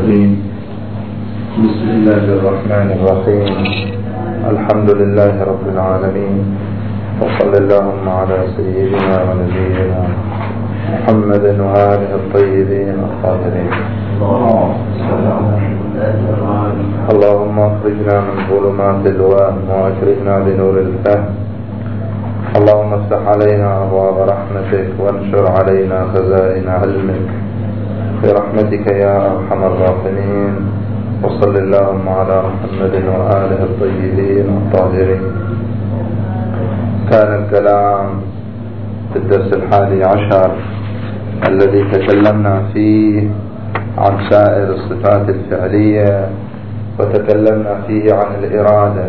الرجيم. بسم الله الرحمن الرحيم. الحمد لله رب العالمين، وصلى اللهم على سيدنا ونبينا محمد وآله الطيبين الطاهرين. اللهم اخرجنا من ظلمات الوهم واكرمنا بنور الفهم. اللهم افتح علينا أبواب رحمتك وانشر علينا خزائن علمك برحمتك يا أرحم الراحمين. وصل اللهم على محمد وآله الطيبين الطاهرين. كان الكلام في الدرس 11 الذي تكلمنا فيه عن سائر الصفات الفعلية، وتكلمنا فيه عن الإرادة،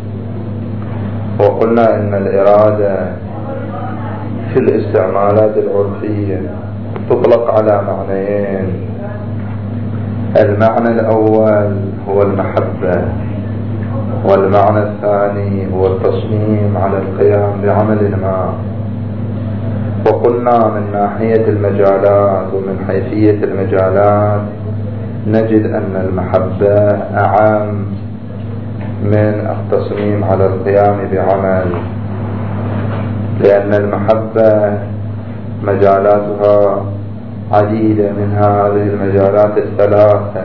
وقلنا إن الإرادة في الاستعمالات العرفية تطلق على معنيين. المعنى الأول هو المحبة، والمعنى الثاني هو التصميم على القيام بعمل ما. وقلنا من ناحية المجالات ومن حيثية المجالات نجد أن المحبة أعم من التصميم على القيام بعمل، لأن المحبة مجالاتها عديدة. من هذه المجالات الثلاثة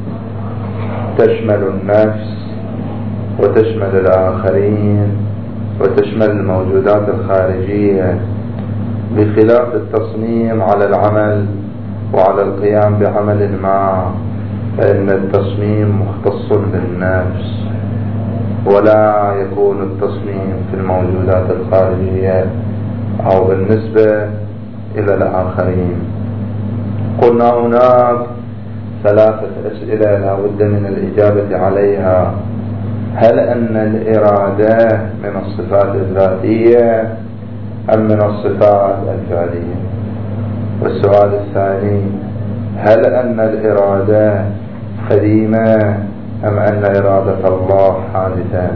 تشمل النفس وتشمل الآخرين وتشمل الموجودات الخارجية، بخلاف التصميم على العمل وعلى القيام بعمل ما، فإن التصميم مختص بالنفس، ولا يكون التصميم في الموجودات الخارجية أو بالنسبة إلى الآخرين. قلنا هناك 3 أسئلة لا بد من الإجابة عليها. هل أن الإرادة من الصفات الذاتية أم من الصفات الفعلية؟ والسؤال الثاني: هل أن الإرادة قديمة أم أن إرادة الله حادثة؟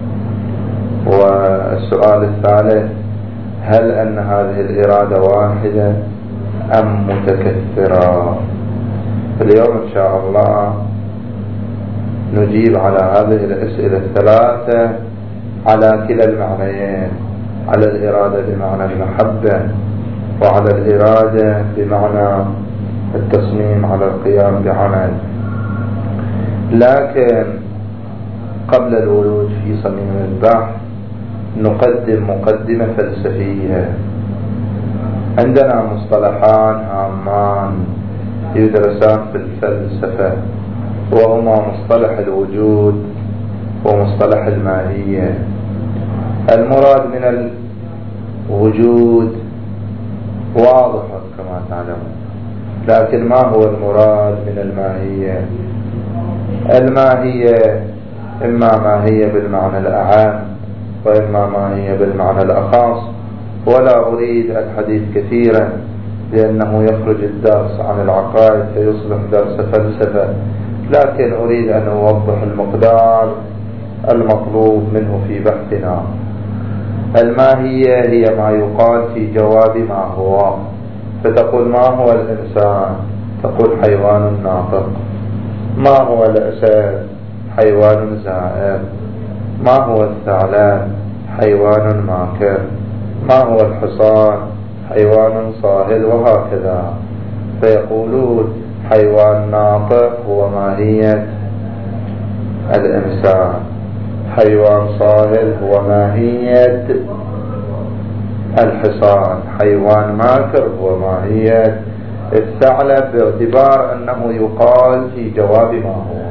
والسؤال الثالث: هل أن هذه الإرادة واحدة أم متكثرة؟ اليوم إن شاء الله نجيب على هذه الأسئلة ال3 على كلا المعنيين، على الإرادة بمعنى المحبة، وعلى الإرادة بمعنى التصميم على القيام بعمل. لكن قبل الورود في صميم البحث نقدم مقدمة فلسفية. عندنا مصطلحان هامان يدرسان في الفلسفة، وهما مصطلح الوجود ومصطلح الماهية. المراد من الوجود واضح كما تعلمون، لكن ما هو المراد من الماهية؟ الماهية إما ماهية بالمعنى الأعام وإما ماهية بالمعنى الأخص، ولا أريد الحديث كثيرا لأنه يخرج الدرس عن العقائد فيصبح درس فلسفة، لكن أريد أن أوضح المقدار المطلوب منه في بحثنا. الماهية هي ما يقال في جواب ما هو، فتقول: ما هو الإنسان؟ تقول: حيوان ناطق. ما هو الأسد؟ حيوان زائر. ما هو الثعلب؟ حيوان ماكر. ما هو الحصان؟ حيوان صاهل، وهكذا. فيقولون حيوان ناطق هو ماهية الإنسان، حيوان صاهل هو ماهية الحصان، حيوان ماكر هو ماهية الثعلب، باعتبار أنه يقال في جواب ما هو.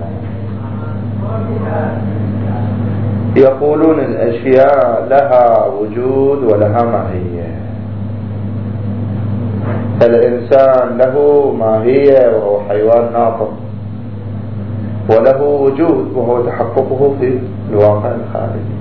يقولون الأشياء لها وجود ولها ماهية. الإنسان له ماهية وهو حيوان ناطق، وله وجود وهو تحققه في الواقع الخارجي.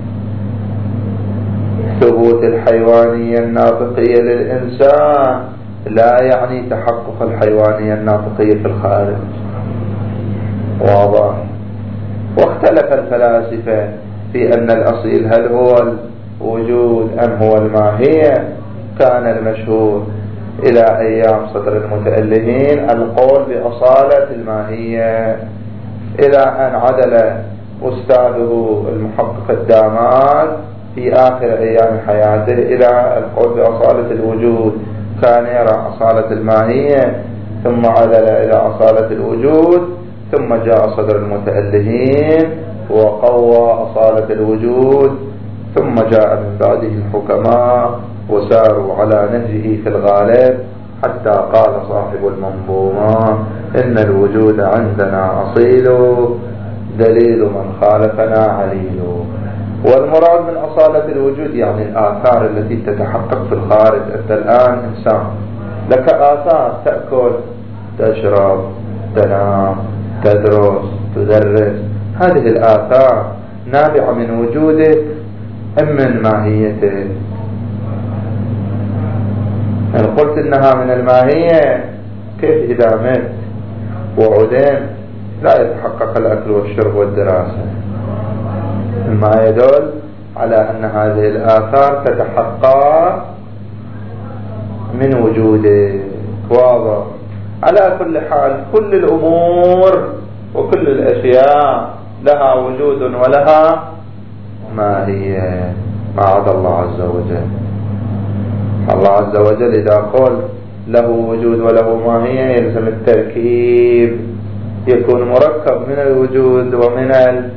ثبوت الحيوانية الناطقية للإنسان لا يعني تحقق الحيوانية الناطقية في الخارج. واضح؟ واختلف الفلاسفة في أن الأصيل هل هو الوجود أم هو الماهية. كان المشهور إلى أيام صدر المتألهين القول بأصالة الماهية، إلى أن عدل أستاذه المحقق الداماد في آخر أيام حياته إلى القول بأصالة الوجود. كان يرى أصالة الماهية ثم عدل إلى أصالة الوجود، ثم جاء صدر المتألهين وقوى أصالة الوجود، ثم جاء من بعده الحكماء وساروا على نهجه في الغالب، حتى قال صاحب المنظومة: إن الوجود عندنا أصيل، دليل من خالفنا عليل. والمراد من أصالة الوجود يعني الآثار التي تتحقق في الخارج. أنت الآن إنسان لك آثار، تأكل، تشرب، تنام، تدرس، تدرس، هذه الآثار نابعة من وجودك أم من ماهيتك؟ إن قلت إنها من الماهية، كيف إذا مت وعدم لا يتحقق الأكل والشرب والدراسة؟ مما يدل على أن هذه الآثار تتحقق من وجودك. واضح؟ على كل حال كل الأمور وكل الأشياء لها وجود ولها ماهية ما عدا الله عز وجل. الله عز وجل إذا قال له وجود وله ماهية يلزم التركيب، يكون مركب من الوجود ومن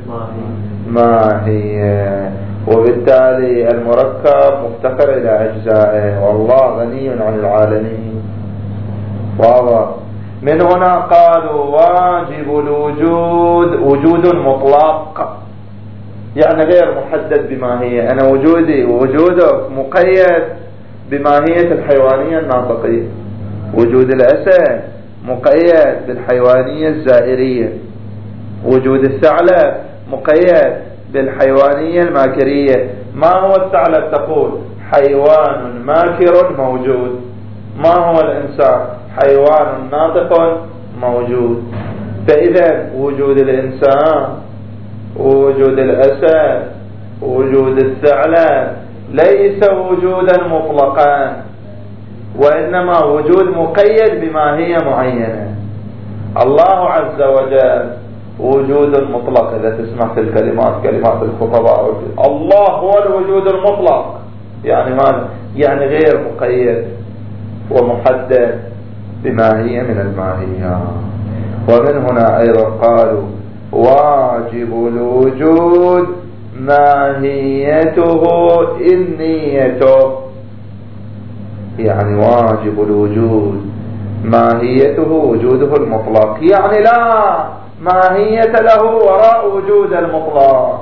الماهية، وبالتالي المركب مفتقر إلى أجزائه، والله غني عن العالمين. واضح؟ من هنا قالوا واجب الوجود وجود مطلق، يعني غير محدد بماهية. أنا وجودي ووجودك مقيد بماهية الحيوانية الناطقية، وجود الأسد مقيد بالحيوانية الزائرية، وجود الثعلب مقيد بالحيوانية الماكرية. ما هو الثعلب؟ تقول حيوان ماكر موجود. ما هو الإنسان؟ حيوان ناطق موجود. فإذا وجود الإنسان ووجود الأسد ووجود الثعلب ليس وجودا مطلقا، وإنما وجود مقيد بماهية معينة. الله عز وجل وجود مطلق. إذا تسمع في الكلمات كلمات الخطباء الله هو الوجود المطلق، يعني ماذا؟ يعني غير مقيد ومحدد بماهية من الماهية. ومن هنا أيضا قالوا واجب الوجود ماهيته النية، يعني واجب الوجود ماهيته وجوده المطلق، يعني لا ماهية له وراء وجود المطلق.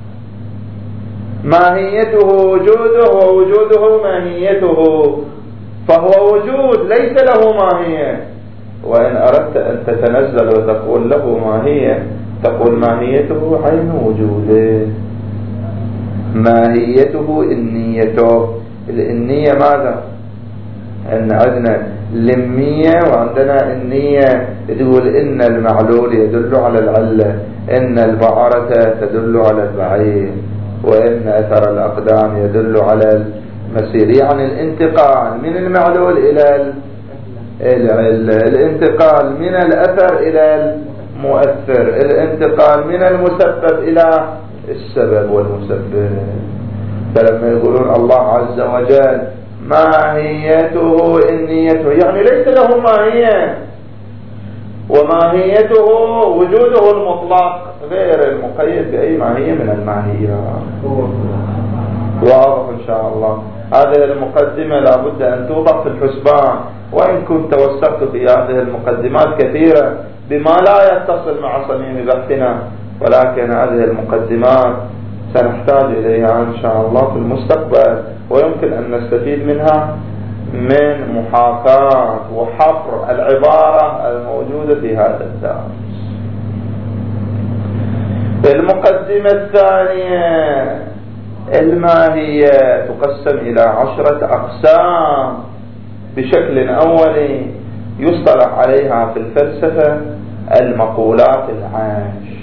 ماهيته وجوده ووجوده ماهيته، فهو وجود ليس له ماهية. وإن أردت أن تتنزل وتقول له ماهية، تقول ماهيته عين وجوده، ماهيته النية. النية ماذا؟ أن عندنا لمية وعندنا النية. تقول إن المعلول يدل على العلة، إن البعرة تدل على البعير، وإن أثر الأقدام يدل على المسير. يعني الانتقال من المعلول إلى العلة، الانتقال من الأثر إلى المؤثر، الانتقال من المسبب إلى السبب والمسبب. فلما يقولون الله عز وجل ماهيته النية، يعني ليس له ماهية، وماهيته وجوده المطلق غير المقيد بأي ماهية من الماهية. واضح إن شاء الله. هذه المقدمة لابد أن توضع في الحسبان، وإن كنت توسعت في هذه المقدمات كثيرة بما لا يتصل مع صميم بحثنا، ولكن هذه المقدمات سنحتاج إليها إن شاء الله في المستقبل، ويمكن أن نستفيد منها من محاكاة وحفر العبارة الموجودة في هذا الدرس. المقدمة الثانية: الماهية تقسم إلى 10 أقسام بشكل أولي يصطلح عليها في الفلسفة المقولات العاش.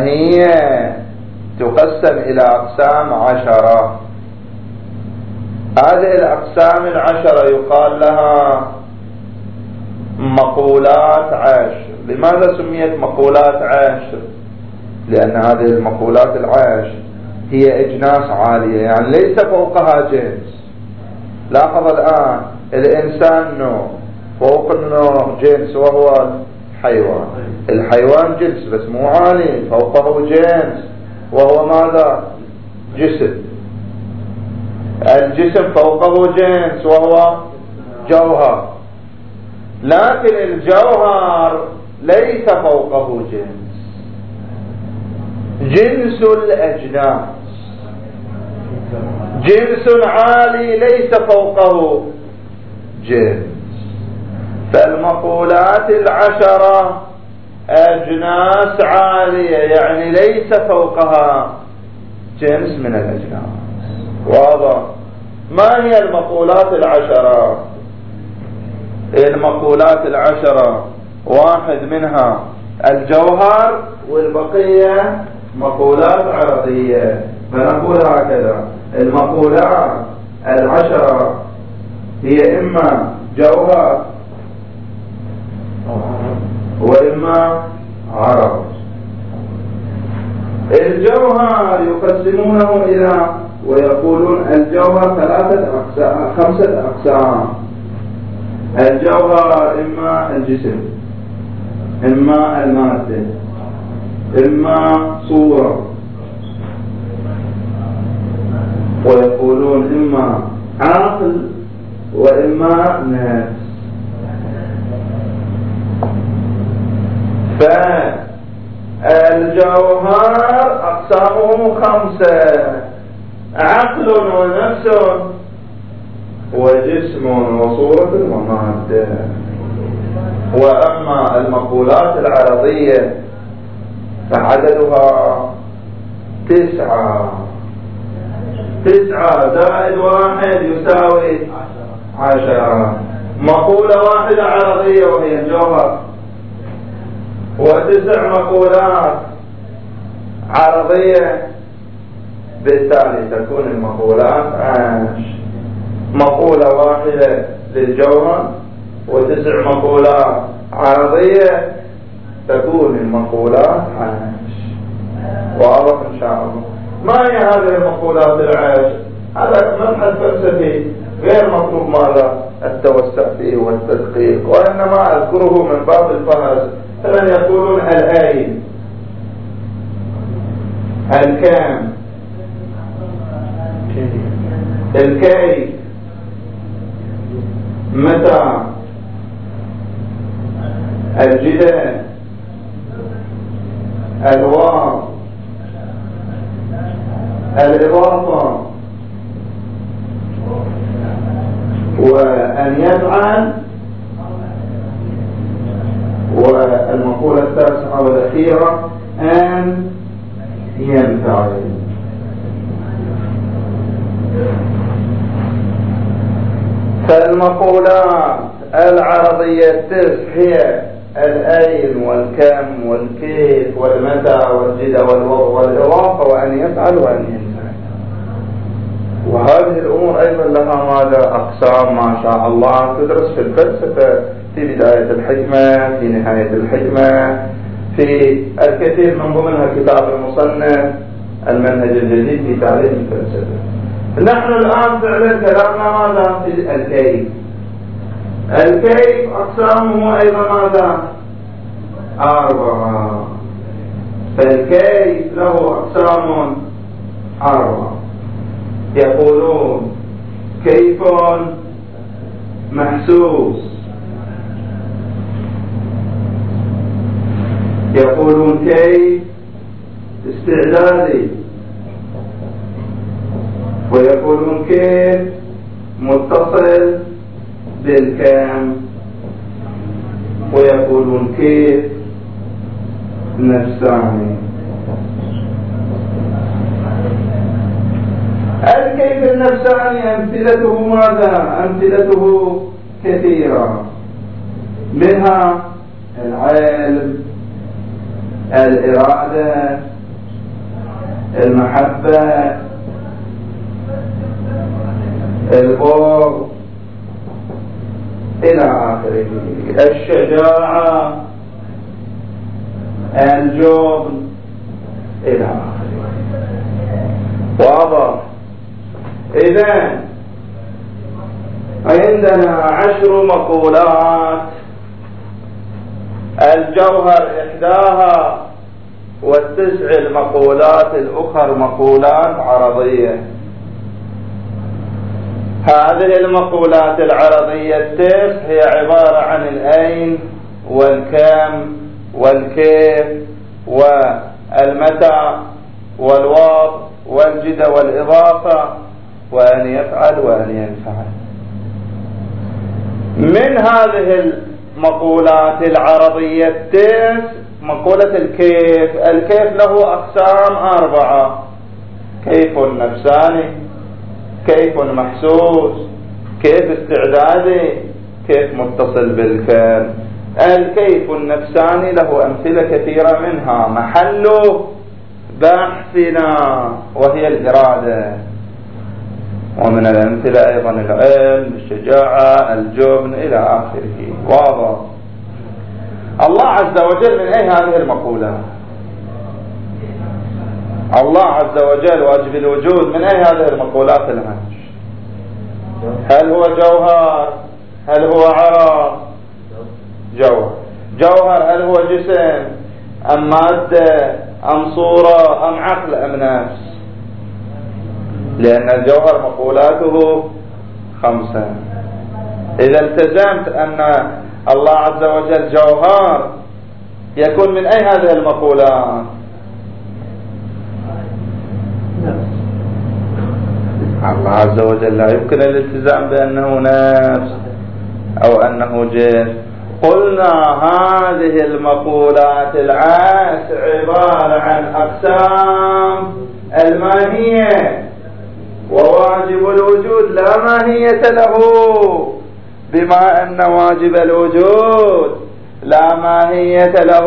فالماهية تقسم إلى أقسام 10. هذه الأقسام العشرة يقال لها مقولات عشر. لماذا سميت مقولات عشر؟ لأن هذه المقولات العشر هي أجناس عالية، يعني ليس فوقها جنس. لاحظ الآن الإنسان نوع، فوق النوع جنس وهو الحيوان. الحيوان جنس بس مو عالي، فوقه جنس وهو ماذا؟ جسم. الجسم فوقه جنس وهو جوهر، لكن الجوهر ليس فوقه جنس. جنس الأجناس جنس عالي ليس فوقه جنس. فالمقولات العشرة أجناس عالية، يعني ليس فوقها جنس من الأجناس. واضح؟ ما هي المقولات العشرة؟ المقولات العشرة واحد منها الجوهر، والبقية مقولات عرضية. فنقول هكذا: المقولات العشرة هي إما جوهر وإما عرض. الجوهر يقسمونه إلى ويقولون الجوهر خمسة أقسام. الجوهر إما الجسم، إما المادة، إما صورة، ويقولون إما عقل وإما نفس. فالجوهر أقسامه خمسة: عقل ونفس وجسم وصورة ومادة. وأما المقولات العرضية فعددها 9. 9 زائد 1 يساوي 10. مقولة واحدة عرضية وهي الجوهر، و9 مقولات عرضية، بالتالي تكون المقولات 10. مقولة واحدة للجوهر و9 مقولات عرضية، تكون المقولات 10. واضح إن شاء الله؟ ما هي هذه المقولات العشر؟ هذا مبحث فلسفي غير مطلوب ماذا التوسع فيه والتدقيق، وإنما أذكره من باب الفهرس. فمن يقولون الأين، الكم، الكيف، متى، الجدل، الواو، الإضافة، وأن يفعل، والمقولة التاسعة والأخيرة أن ينفعل. فالمقولات العرضية 9 هي الأين والكم والكيف والمتى والجدى والوضع والإضافة وأن يفعل وأن ينفعل. وهذه الأمور أيضا لها ماذا؟ أقسام ما شاء الله تدرس في الفلسفة، في بداية الحكمة، في نهاية الحكمة، في الكثير من ضمنها كتاب المصنف المنهج الجديد في تعليم الفلسفة. نحن الآن فعلا كلامنا ماذا؟ في الكيف. الكيف أقسامه أيضا ماذا؟ 4. فالكيف له أقسام 4. يقولون كيف محسوس، يقولون كيف استعدادي، ويقولون كيف متصل بالكم، ويقولون كيف نفساني. الكيف النفساني أمثلته ماذا؟ أمثلته كثيرة، منها العلم، الإرادة، المحبة، البغض إلى آخره، الشجاعة، الجبن إلى آخره. واضح؟ إذن عندنا 10 مقولات، الجوهر إحداها، و9 المقولات الأخرى مقولات عرضية. هذه المقولات العرضية التسع هي عبارة عن الأين والكم والكيف والمتى والوضع والجد والإضافة وأن يفعل وأن ينفعل. من هذه المقولات العرضية التسع مقولة الكيف. الكيف له أقسام 4: كيف نفساني، كيف محسوس، كيف استعدادي، كيف متصل بالفعل. الكيف النفساني له أمثلة كثيرة، منها محل بحثنا وهي الإرادة، ومن الأمثلة أيضا العلم، الشجاعة، الجبن إلى آخره. واضح؟ الله عز وجل من أي هذه المقولات؟ الله عز وجل واجب الوجود من أي هذه المقولات العشر؟ هل هو جوهر؟ هل هو عرض؟ جوهر. جوهر هل هو جسم أم مادة أم صورة أم عقل أم نفس؟ لأن الجوهر مقولاته 5. إذا التزمت أن الله عز وجل جوهر يكون من أي هذه المقولات؟ الله عز وجل لا يمكن الالتزام بأنه نفس أو أنه جسم. قلنا هذه المقولات العشر عبارة عن أقسام الماهية، وواجب الوجود لا ماهية له، بما أن واجب الوجود لا ماهية له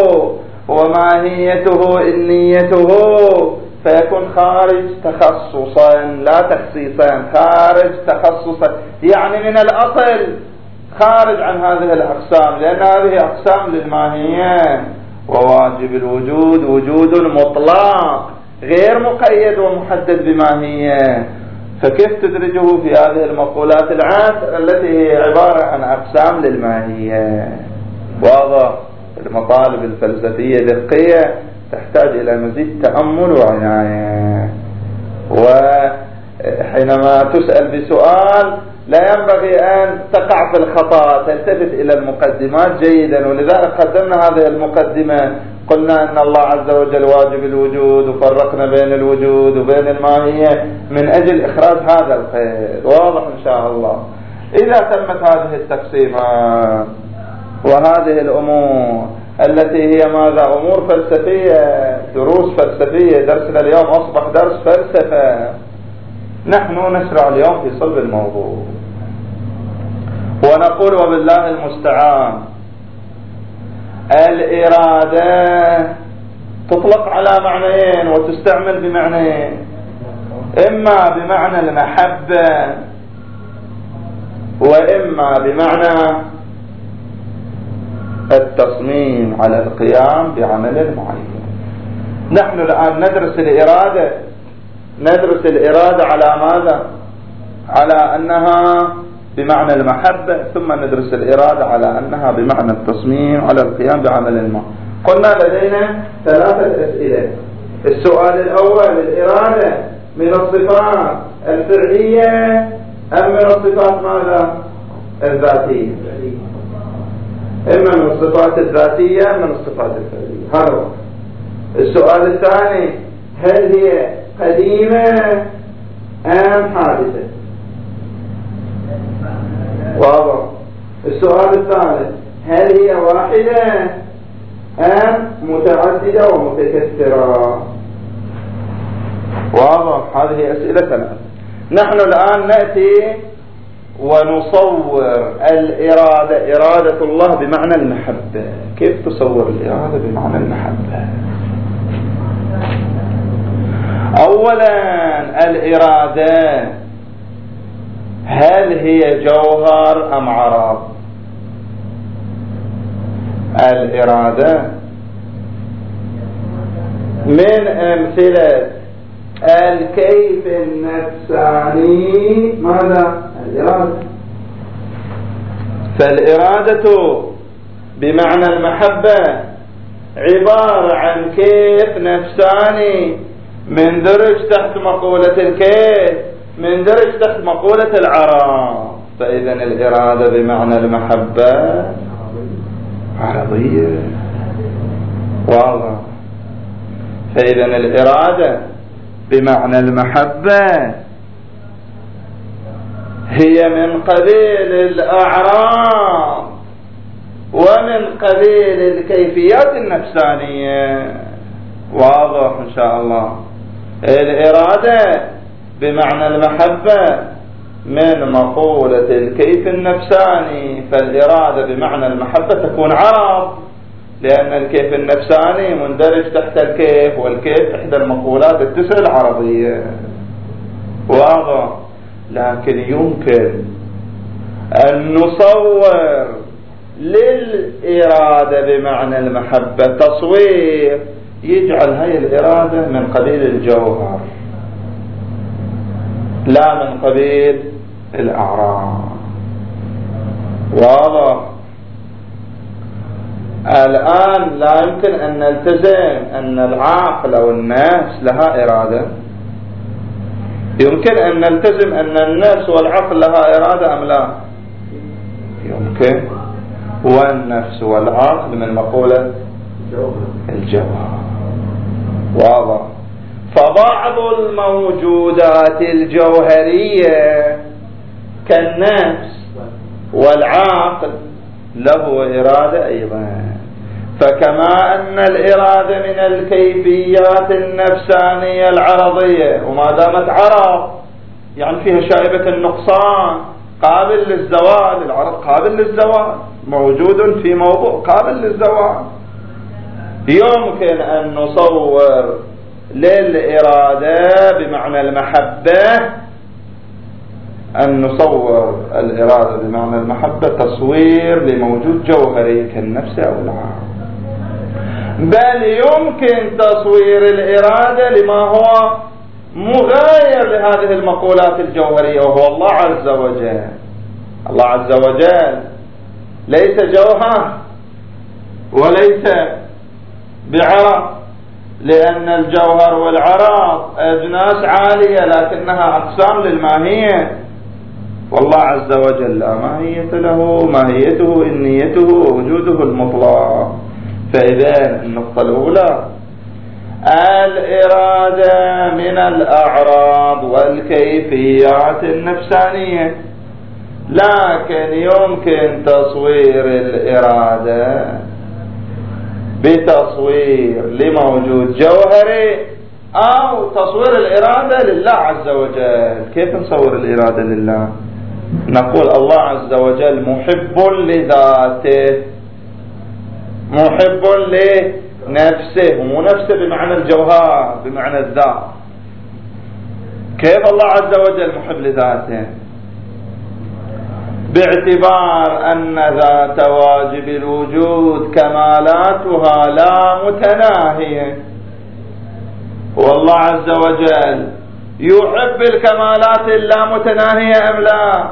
وماهيته إنيته، فيكون خارج تخصصا لا تخصيصا، خارج تخصصا، يعني من الأصل خارج عن هذه الأقسام، لأن هذه أقسام للماهية. وواجب الوجود وجود مطلق غير مقيد ومحدد بماهية، فكيف تدرجه في هذه المقولات العشر التي هي عبارة عن أقسام للماهية؟ واضح؟ المطالب الفلسفية دقية تحتاج إلى مزيد تأمل وعناية، وحينما تسأل بسؤال لا ينبغي أن تقع في الخطأ، تلتفت إلى المقدمات جيدا. ولذلك قدمنا هذه المقدمة، قلنا أن الله عز وجل واجب الوجود، وفرقنا بين الوجود وبين الماهية من أجل إخراج هذا الخير. واضح إن شاء الله؟ إذا تمت هذه التقسيمات وهذه الأمور التي هي ماذا؟ أمور فلسفية، دروس فلسفية. درسنا اليوم أصبح درس فلسفة. نحن نشرع اليوم في صلب الموضوع ونقول وبالله المستعان. الإرادة تطلق على معنيين وتستعمل بمعنيين: إما بمعنى المحبة وإما بمعنى التصميم على القيام بعمل معين. نحن الآن ندرس الإرادة على ماذا؟ على أنها بمعنى المحبة، ثم ندرس الإرادة على أنها بمعنى التصميم على القيام بعمل ما. قلنا لدينا 3 أسئلة. السؤال الأول: الإرادة من الصفات الفعلية أم من الصفات ماذا؟ الذاتية؟ إما من الصفات الذاتية أم من الصفات الفعلية. هذا. السؤال الثاني: هل هي قديمة أم حادثة؟ واضح. السؤال الثالث: هل هي واحدة أم متعددة ومتكثرة؟ واضح. هذه أسئلة 3. نحن الآن نأتي ونصور الإرادة، إرادة الله بمعنى المحبة. كيف تصور الإرادة بمعنى المحبة؟ أولا، الإرادة هل هي جوهر أم عرض؟ الإرادة من أمثلة الكيف النفساني ماذا؟ الإرادة. فالإرادة بمعنى المحبة عبارة عن كيف نفساني مندرج تحت مقولة الكيف، مندرج تحت مقولة العرض. فإذا الإرادة بمعنى المحبة عرضية، واضح. فإذا الإرادة بمعنى المحبة هي من قبيل الأعراض ومن قبيل الكيفيات النفسانية، واضح إن شاء الله. الإرادة بمعنى المحبة من مقولة الكيف النفساني، فالإرادة بمعنى المحبة تكون عرض، لأن الكيف النفساني مندرج تحت الكيف، والكيف إحدى المقولات التسع العرضية، واضح. لكن يمكن أن نصور للإرادة بمعنى المحبة تصوير يجعل هاي الإرادة من قبيل الجوهر لا من قبيل الأعراض، واضح. الآن لا يمكن أن نلتزم أن العقل أو النفس لها إرادة. يمكن أن نلتزم أن النفس والعقل لها إرادة أم لا؟ يمكن. والنفس والعقل من مقولة الجوهر، واضح. فبعض الموجودات الجوهرية كالنفس والعقل له إرادة أيضا. فكما أن الإرادة من الكيفيات النفسانية العرضية، وما دامت عرض يعني فيها شائبة النقصان، قابل للزوال. العرض قابل للزوال، موجود في موضوع قابل للزوال. يمكن أن نصور للإرادة بمعنى المحبة، أن نصور الإرادة بمعنى المحبة تصوير لموجود جوهري كالنفس أو العقل. بل يمكن تصوير الإرادة لما هو مغاير لهذه المقولات الجوهرية، وهو الله عز وجل. الله عز وجل ليس جوهر وليس بعرض، لأن الجوهر والعرض أجناس عالية لكنها أقسام للماهية، والله عز وجل لا ماهية له، ماهيته إنيته ووجوده المطلق. فإذا النقطة الأولى الإرادة من الأعراض والكيفيات النفسانية، لكن يمكن تصوير الإرادة بتصوير لموجود جوهري أو تصوير الإرادة لله عز وجل. كيف نصور الإرادة لله؟ نقول الله عز وجل محب لذاته، محب لنفسه، مو نفسه بمعنى الجوهر بمعنى الذات. كيف الله عز وجل محب لذاته؟ باعتبار أن ذات واجب الوجود كمالاتها لا متناهية، والله عز وجل يحب الكمالات اللامتناهية أم لا؟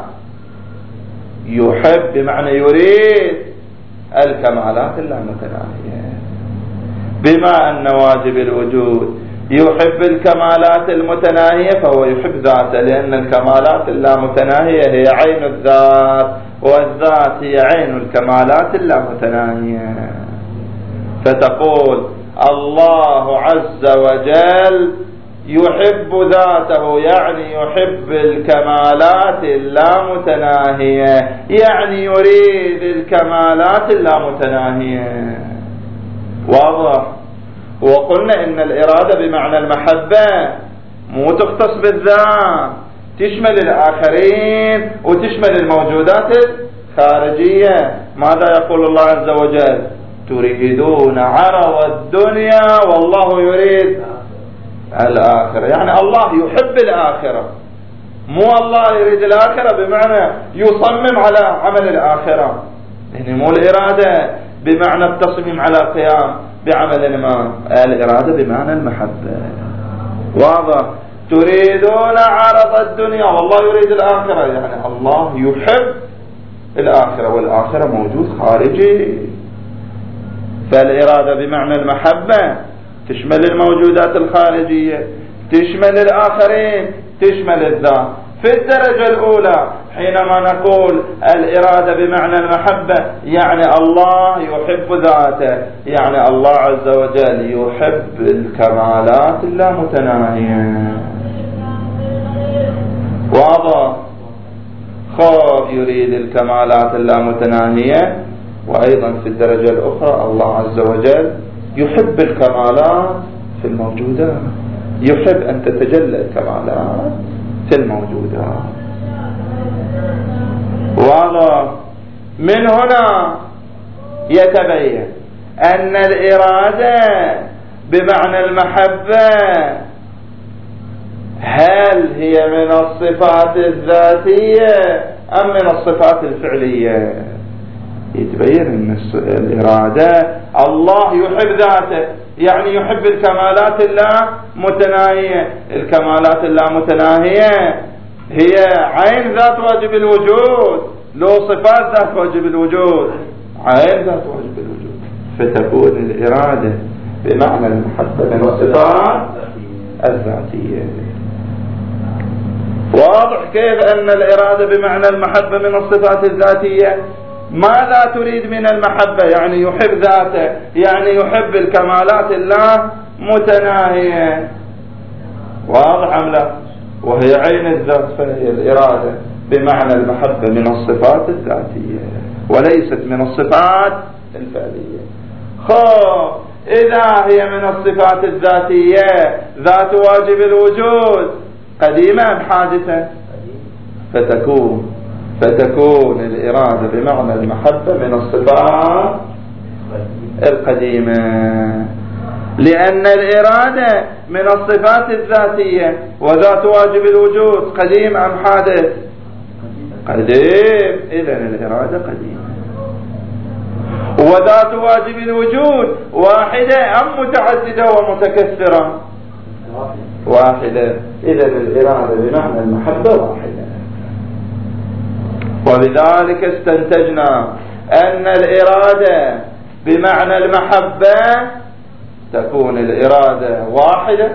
يحب بمعنى يريد الكمالات اللامتناهية. بما أن واجب الوجود يحب الكمالات المتناهية فهو يحب ذاته، لأن الكمالات اللامتناهية هي عين الذات، والذات هي عين الكمالات اللامتناهية. فتقول الله عز وجل يحب ذاته، يعني يحب الكمالات اللامتناهية، يعني يريد الكمالات اللامتناهية، واضح. وقلنا إن الإرادة بمعنى المحبة مو تختص بالذات، تشمل الآخرين وتشمل الموجودات الخارجية. ماذا يقول الله عز وجل؟ تريدون عرض الدنيا والله يريد الآخرة، يعني الله يحب الآخرة، مو الله يريد الآخرة بمعنى يصمم على عمل الآخرة، يعني مو الإرادة بمعنى التصميم على القيام بعمل ما، الإرادة بمعنى المحبة. واضح؟ تريدون عرض الدنيا والله يريد الآخرة، يعني الله يحب الآخرة والآخرة موجود خارجي. فالإرادة بمعنى المحبة تشمل الموجودات الخارجية، تشمل الآخرين، تشمل الذات. في الدرجة الأولى حينما نقول الإرادة بمعنى المحبة يعني الله يحب ذاته، يعني الله عز وجل يحب الكمالات اللامتناهية. واضح؟ خوف يريد الكمالات اللامتناهية. وأيضا في الدرجة الأخرى الله عز وجل يحب الكمالات في الموجودات، يحب أن تتجلى الكمالات في الموجودات. واضح؟ من هنا يتبين أن الإرادة بمعنى المحبة هل هي من الصفات الذاتية أم من الصفات الفعلية؟ يتبين أن الإرادة الله يحب ذاته، يعني يحب الكمالات اللامتناهية. الكمالات اللامتناهية هي عين ذات واجب الوجود، لو صفات ذات واجب الوجود، عين ذات واجب الوجود. فتكون الإرادة بمعنى المحبة من الصفات الذاتية. واضح كيف أن الإرادة بمعنى المحبة من الصفات الذاتية؟ ماذا تريد من المحبة؟ يعني يحب ذاته، يعني يحب الكمالات اللامتناهية. واضح أم لا؟ وهي عين الذات، فهي الإرادة بمعنى المحبة من الصفات الذاتية وليست من الصفات الفعلية. إذا هي من الصفات الذاتية ذات واجب الوجود قديمة أم حادثة؟ فتكون الإرادة بمعنى المحبة من الصفات القديمة، لأن الإرادة من الصفات الذاتية وذات واجب الوجود قديم أم حادث؟ قديم. إذن الإرادة قديمة. وذات واجب الوجود واحدة أم متعددة ومتكثرة؟ واحدة. إذن الإرادة بمعنى المحبة واحدة. وبذلك استنتجنا أن الإرادة بمعنى المحبة تكون الإرادة واحدة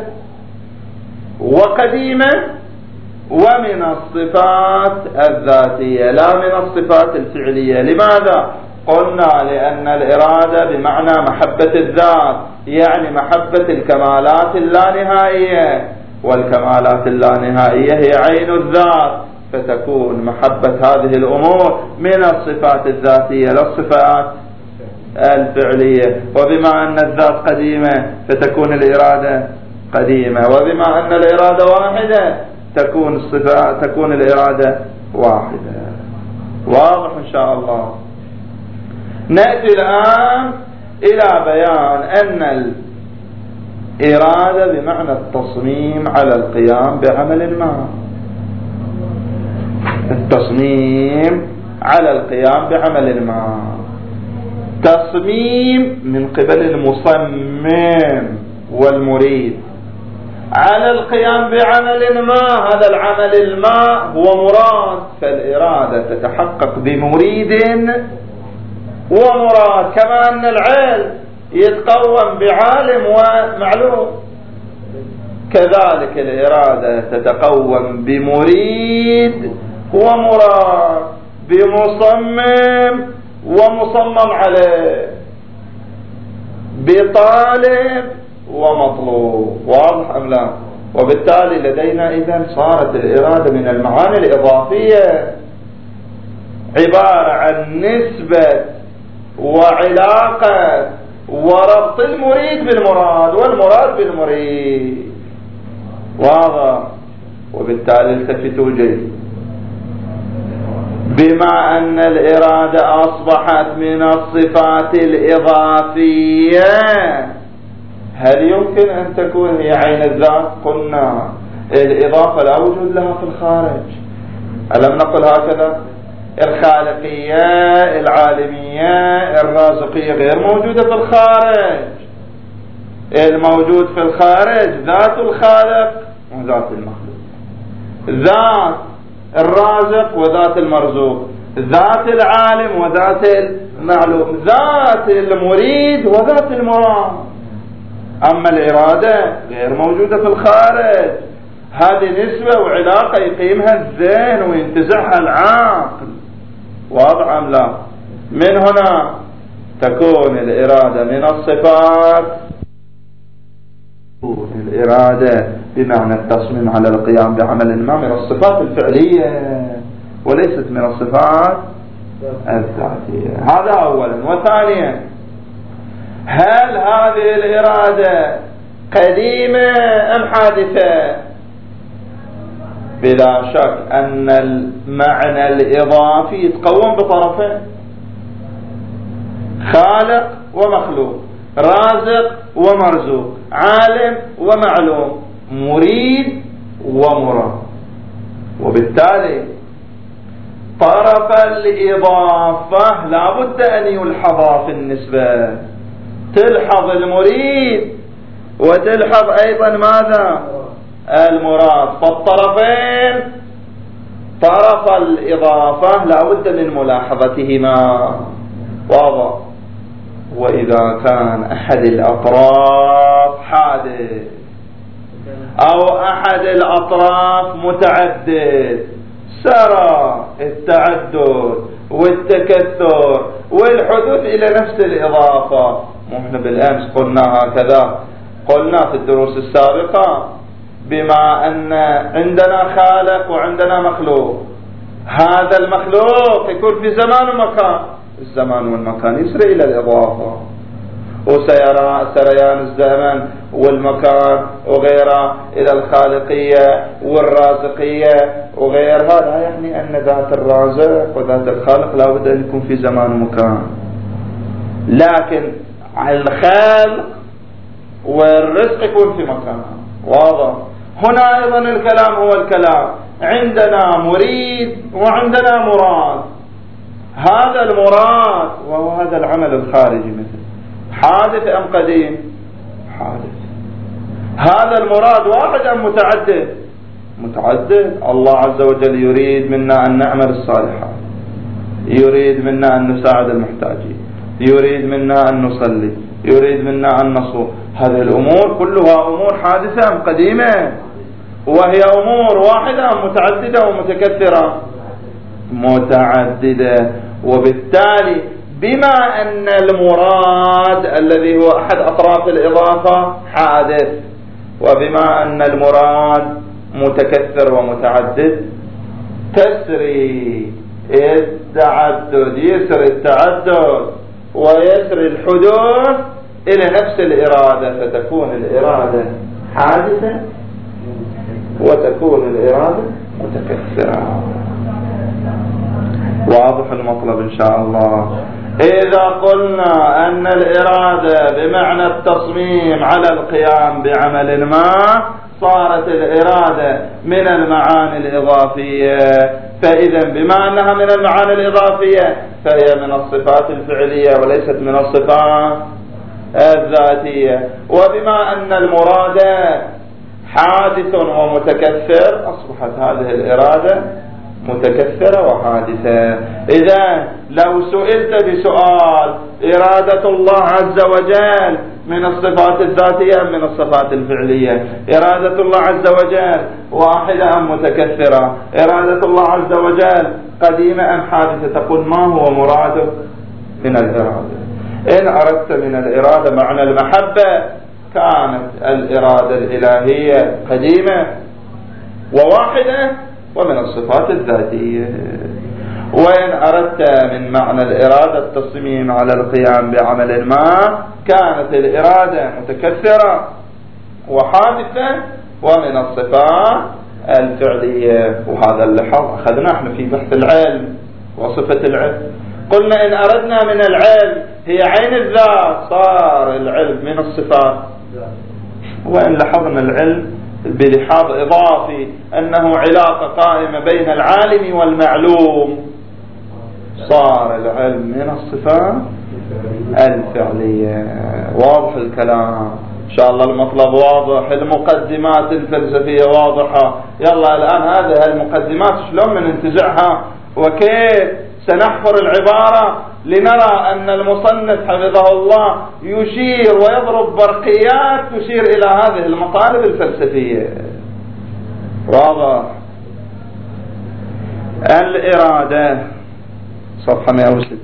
وقديمة ومن الصفات الذاتية لا من الصفات الفعلية. لماذا؟ قلنا لأن الإرادة بمعنى محبة الذات، يعني محبة الكمالات اللانهائية، والكمالات اللانهائية هي عين الذات، فتكون محبة هذه الأمور من الصفات الذاتية لا الصفات الفعلية. وبما أن الذات قديمة فتكون الإرادة قديمة، وبما أن الإرادة واحدة تكون الإرادة واحدة. واضح إن شاء الله. نأتي الآن إلى بيان أن الإرادة بمعنى التصميم على القيام بعمل ما، التصميم على القيام بعمل ما، تصميم من قبل المصمم والمريد على القيام بعمل ما. هذا العمل الما هو مراد، فالإرادة تتحقق بمريد ومراد، كما أن العلم يتقوم بعالم ومعلوم، كذلك الإرادة تتقوم بمريد ومراد، بمصمم ومصمم عليه، بطالب ومطلوب. واضح أم لا؟ وبالتالي لدينا إذن صارت الإرادة من المعاني الإضافية عبارة عن نسبة وعلاقة وربط المريد بالمراد والمراد بالمريد. واضح؟ وبالتالي التفتوا جيد، بما أن الإرادة أصبحت من الصفات الإضافية، هل يمكن أن تكون هي عين الذات؟ قلنا الإضافة لا وجود لها في الخارج. ألم نقل هكذا؟ الخالقية العالمية الرازقية غير موجودة في الخارج. الموجود في الخارج ذات الخالق وذات المخلوق، ذات الرازق وذات المرزوق، ذات العالم وذات المعلوم، ذات المريد وذات المراد. أما الإرادة غير موجودة في الخارج. هذه نسبة وعلاقة يقيمها الذهن وينتزعها العقل. واضح أم لا؟ من هنا تكون الإرادة من الصفات، الإرادة بمعنى التصميم على القيام بعمل ما من الصفات الفعلية وليست من الصفات الذاتية. هذا أولا. وثانيا، هل هذه الإرادة قديمة أم حادثة؟ بلا شك أن المعنى الإضافي يتقوم بطرفين: خالق ومخلوق، رازق ومرزوق، عالم ومعلوم، مريد ومراد. وبالتالي طرف الإضافة لا بد أن يلحظ في النسبة. تلحظ المريد وتلحظ أيضا ماذا؟ المراد. فالطرفين طرف الإضافة لا بد من ملاحظتهما. واضح؟ وإذا كان أحد الأطراف حادث أو أحد الأطراف متعدد، سرى التعدد والتكثر والحدوث إلى نفس الإضافة. نحن بالأمس قلنا هكذا، قلنا في الدروس السابقة بما أن عندنا خالق وعندنا مخلوق، هذا المخلوق يكون في زمان ومكان، الزمان والمكان يسري إلى الإضافة، وسيرى سريان الزمن والمكان وغيره إلى الخالقية والرازقية وغيرها. لا يعني أن ذات الرازق وذات الخالق لا بد أن يكون في زمان ومكان، لكن الخالق والرزق يكون في مكان. واضح؟ هنا أيضا الكلام هو الكلام، عندنا مريد وعندنا مراد. هذا المراد وهو هذا العمل الخارجي مثل حادث أم قديم؟ حادث. هذا المراد واحد أم متعدد؟ متعدد. الله عز وجل يريد منا أن نعمل الصالحات، يريد منا أن نساعد المحتاجين، يريد منا أن نصلي، يريد منا أن نصوم. هذه الأمور كلها أمور حادثة أم قديمة؟ وهي أمور واحدة أم متعددة ومتكثرة؟ متعددة. وبالتالي بما أن المراد الذي هو أحد أطراف الإضافة حادث، وبما أن المراد متكثر ومتعدد، تسري التعدد، يسري التعدد ويسري الحدوث إلى نفس الإرادة، فتكون الإرادة حادثة وتكون الإرادة متكثرة. واضح المطلب إن شاء الله. إذا قلنا أن الإرادة بمعنى التصميم على القيام بعمل ما، صارت الإرادة من المعاني الإضافية. فإذا بما أنها من المعاني الإضافية فهي من الصفات الفعلية وليست من الصفات الذاتية. وبما أن المراد حادث ومتكثر أصبحت هذه الإرادة متكثرة وحادثة. إذا لو سئلت بسؤال: إرادة الله عز وجل من الصفات الذاتية أم من الصفات الفعلية؟ إرادة الله عز وجل واحدة أم متكثرة؟ إرادة الله عز وجل قديمة أم حادثة؟ تقول ما هو مرادك من الإرادة؟ إن أردت من الإرادة معنى المحبة كانت الإرادة الإلهية قديمة وواحدة ومن الصفات الذاتية. وإن أردت من معنى الإرادة التصميم على القيام بعمل ما كانت الإرادة متكثرة وحادثة ومن الصفات الفعلية. وهذا اللحظ أخذنا احنا في بحث العلم وصفة العلم، قلنا إن أردنا من العلم هي عين الذات صار العلم من الصفات، وإن لاحظنا العلم بلحاظ إضافي أنه علاقة قائمة بين العالم والمعلوم، صار العلم من الصفات الفعلية. واضح الكلام؟ إن شاء الله المطلب واضح، المقدمات الفلسفية واضحة. يلا الآن هذه المقدمات شلون من انتزعها وكيف سنحفر العبارة لنرى أن المصنف حفظه الله يشير ويضرب برقيات تشير إلى هذه المطالب الفلسفية. واضح؟ الإرادة صفحة 106.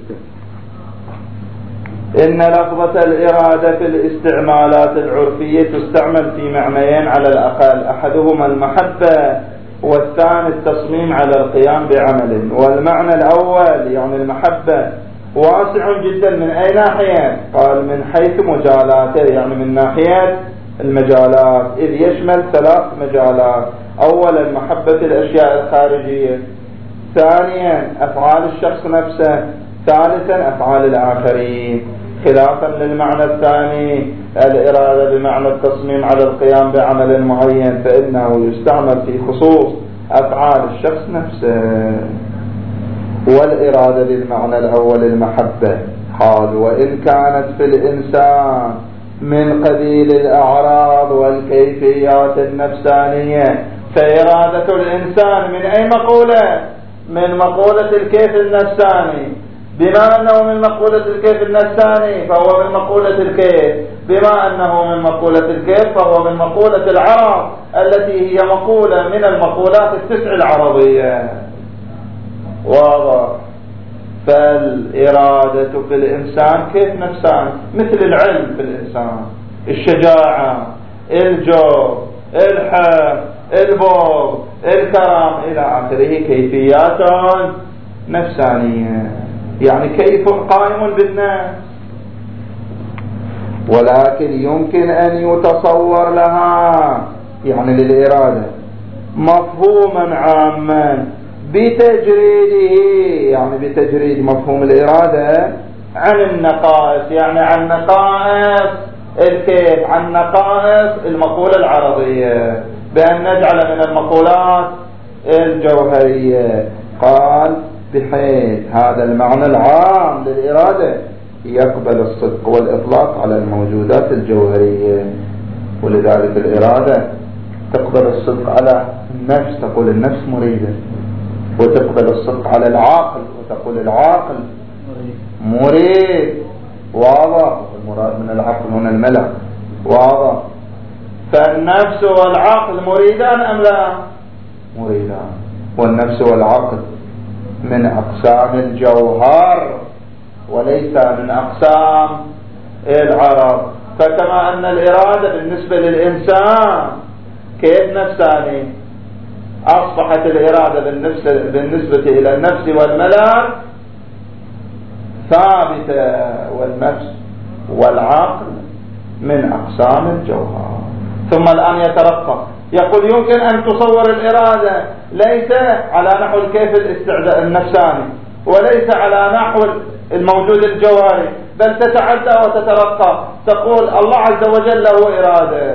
إن لفظة الإرادة في الاستعمالات العرفية تستعمل في معنيين على الأقل، أحدهما المحبة والثاني التصميم على القيام بعمل. والمعنى الأول يعني المحبة واسع جدا. من أي ناحية؟ قال من حيث مجالاته، يعني من ناحية المجالات، إذ يشمل 3 مجالات. أولا محبة الأشياء الخارجية، ثانيا أفعال الشخص نفسه، ثالثا أفعال الآخرين. خلافا للمعنى الثاني الإرادة بمعنى التصميم على القيام بعمل معين، فإنه يستعمل في خصوص أفعال الشخص نفسه. والإرادة بالمعنى الأول المحبة، قال وإن كانت في الإنسان من قبيل الأعراض والكيفيات النفسانية، فإرادة الإنسان من أي مقولة؟ من مقولة الكيف النفساني. بما أنه من مقولة الكيف النفساني فهو من مقولة الكيف، بما أنه من مقولة الكيف فهو من مقولة العرض التي هي مقولة من المقولات 9 العرضية. واضح؟ فالإرادة في الإنسان كيف نفساني، مثل العلم في الإنسان، الشجاعة، الجود، الحب، البغض، الكرم إلى آخره، كيفيات نفسانية، يعني كيف قائم بالنفس. ولكن يمكن أن يتصور لها، يعني للإرادة، مفهوما عاما بتجريده، يعني بتجريد مفهوم الإرادة عن النقائص، يعني عن نقائص الكيف، عن نقائص المقولة العرضية، بأن نجعل من المقولات الجوهرية. قال بحيث هذا المعنى العام للإرادة يقبل الصدق والإطلاق على الموجودات الجوهرية. ولذلك الإرادة تقبل الصدق على النفس، تقول النفس مريدة، وتقبل الصدق على العاقل وتقول العاقل مريد. واضح؟ المراد من العقل هنا الملك. واضح؟ فالنفس والعقل مريدان أم لا؟ مريدان. والنفس والعقل من أقسام الجوهر وليس من أقسام العرض. فكما أن الإرادة بالنسبة للإنسان كيف نفساني، أصبحت الإرادة بالنسبة إلى النفس والملك ثابتة، والنفس والعقل من أقسام الجوهر. ثم الآن يترقى، يقول يمكن أن تصور الإرادة ليس على نحو الكيف الاستعداء النفساني، وليس على نحو الموجود الجوهري، بل تتعدى وتترقى، تقول الله عز وجل له إرادة،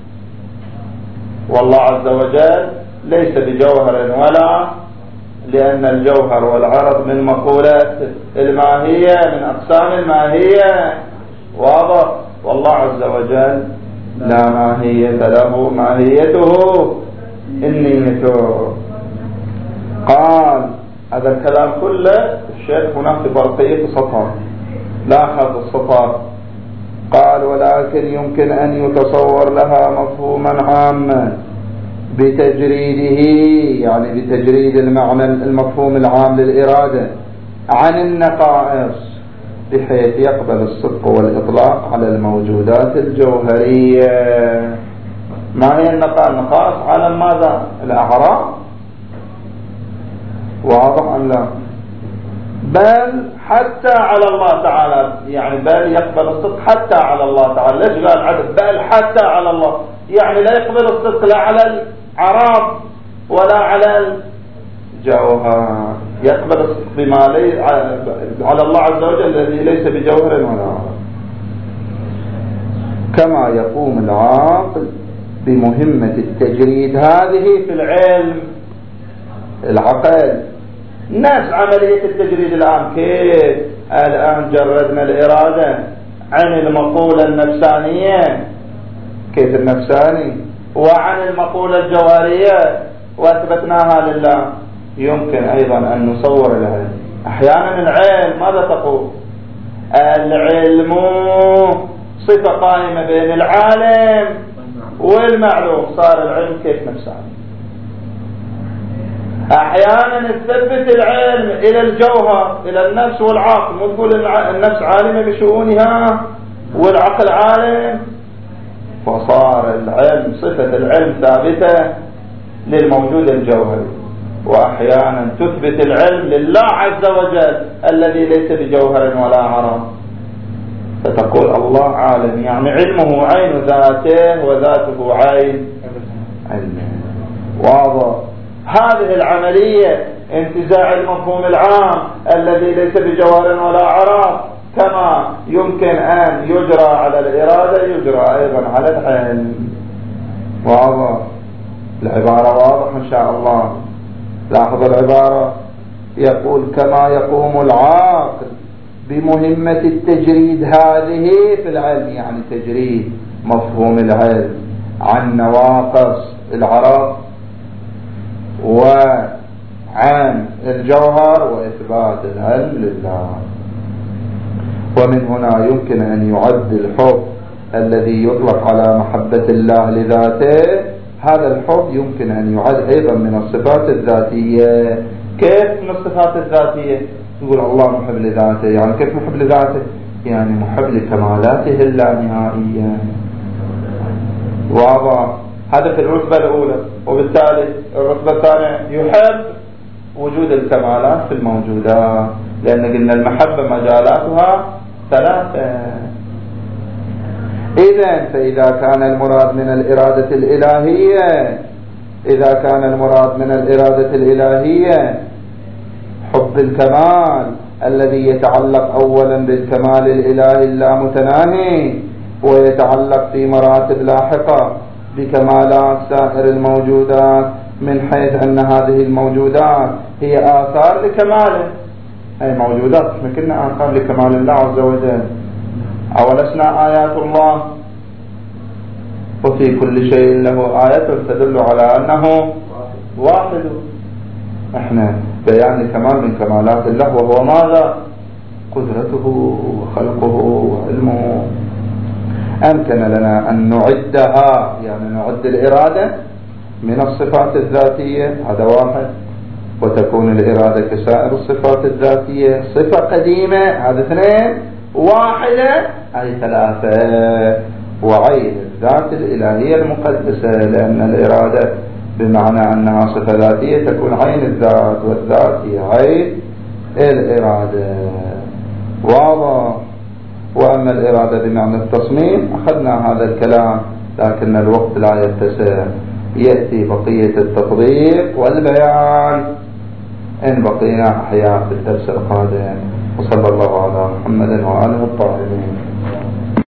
والله عز وجل ليس بجوهر ولا، لأن الجوهر والعرض من مقولات الماهية، من أقسام الماهية. واضح؟ والله عز وجل لا ماهية له، ماهيته النية. قال هذا الكلام كله الشيخ هناك في برقية سطر، لاحظ السطر. قال ولكن يمكن أن يتصور لها مفهوما عاما بتجريده، يعني بتجريد المعنى المفهوم العام للإرادة عن النقائص، بحيث يقبل الصدق والإطلاق على الموجودات الجوهرية. ما هي النقائص؟ على ماذا؟ الأعراض. واضح أم لا؟ بل حتى على الله تعالى، يعني بل يقبل الصدق حتى على الله تعالى. ليش قال عدد؟ بل حتى على الله، يعني لا يقبل الصدق لا على الأعراض ولا على الجوهر، يقبل الصدق بما على الله عز وجل الذي ليس بجوهر ولا عرض. كما يقوم العاقل بمهمة التجريد هذه في العلم العقل. نفس عملية التجريد الآن. كيف الآن جردنا الإرادة عن المقولة النفسانية، كيف النفساني، وعن المقولة الجوهرية وأثبتناها لله، يمكن أيضا أن نصور العلم. أحيانا العلم ماذا تقول؟ العلم صفة قائمة بين العالم والمعلوم، صار العلم كيف نفساني. أحيانا تثبت العلم إلى الجوهر، إلى النفس والعقل، مو تقول النفس عالمة بشؤونها والعقل عالم، فصار العلم صفة العلم ثابتة للموجود الجوهري. وأحيانا تثبت العلم لله عز وجل الذي ليس بجوهر ولا عرض، فتقول الله عالم، يعني علمه عين ذاته وذاته عين علمه. واضح؟ هذه العملية انتزاع المفهوم العام الذي ليس بجوهر ولا عرض، كما يمكن أن يجرى على الإرادة يجرى أيضا على العلم. واضح؟ العبارة واضحة إن شاء الله. لاحظ العبارة، يقول كما يقوم العاقل بمهمة التجريد هذه في العلم، يعني تجريد مفهوم العلم عن نواقص العرض وعن الجوهر وإثبات العلم لله. ومن هنا يمكن أن يعد الحب الذي يطلق على محبة الله لذاته، هذا الحب يمكن أن يعد أيضا من الصفات الذاتية. كيف من الصفات الذاتية؟ يقول الله محب لذاته، يعني كيف محب لذاته؟ يعني محب لكمالاته اللانهائية. واضح؟ هذا في الرتبة الأولى. وبالتالي الرتبة الثانية يحب وجود الكمالات في الموجودات، لأن قلنا المحبة مجالاتها ثلاثة. فإذا كان المراد من الإرادة الإلهية، إذا كان المراد من الإرادة الإلهية حب الكمال الذي يتعلق أولا بالكمال الإلهي اللامتناهي، ويتعلق في مراتب لاحقة بكمالات سائر الموجودات، من حيث أن هذه الموجودات هي آثار لكماله. أي موجودات احنا كنا آثار لكمال الله عز وجل، أولسنا آيات الله، وفي كل شيء له آية تدل على أنه واحد. احنا بيان كمال من كمالات الله، وهو ماذا؟ قدرته وخلقه وعلمه. أمكن لنا أن نعدها، يعني نعد الإرادة من الصفات الذاتية، هذا واحد، وتكون الإرادة كسائر الصفات الذاتية صفة قديمة، هذا اثنين، واحدة أي ثلاثة، وعين الذات الإلهية المقدسة، لأن الإرادة بمعنى أنها صفة ذاتية تكون عين الذات، والذات هي عين الإرادة. واضح؟ وأما الإرادة بمعنى التصميم أخذنا هذا الكلام، لكن الوقت لا يتسع، يأتي بقية التطبيق والبيان إن بقينا أحياء في الدرس القادم. وصلى الله على محمد وآله الطاهرين.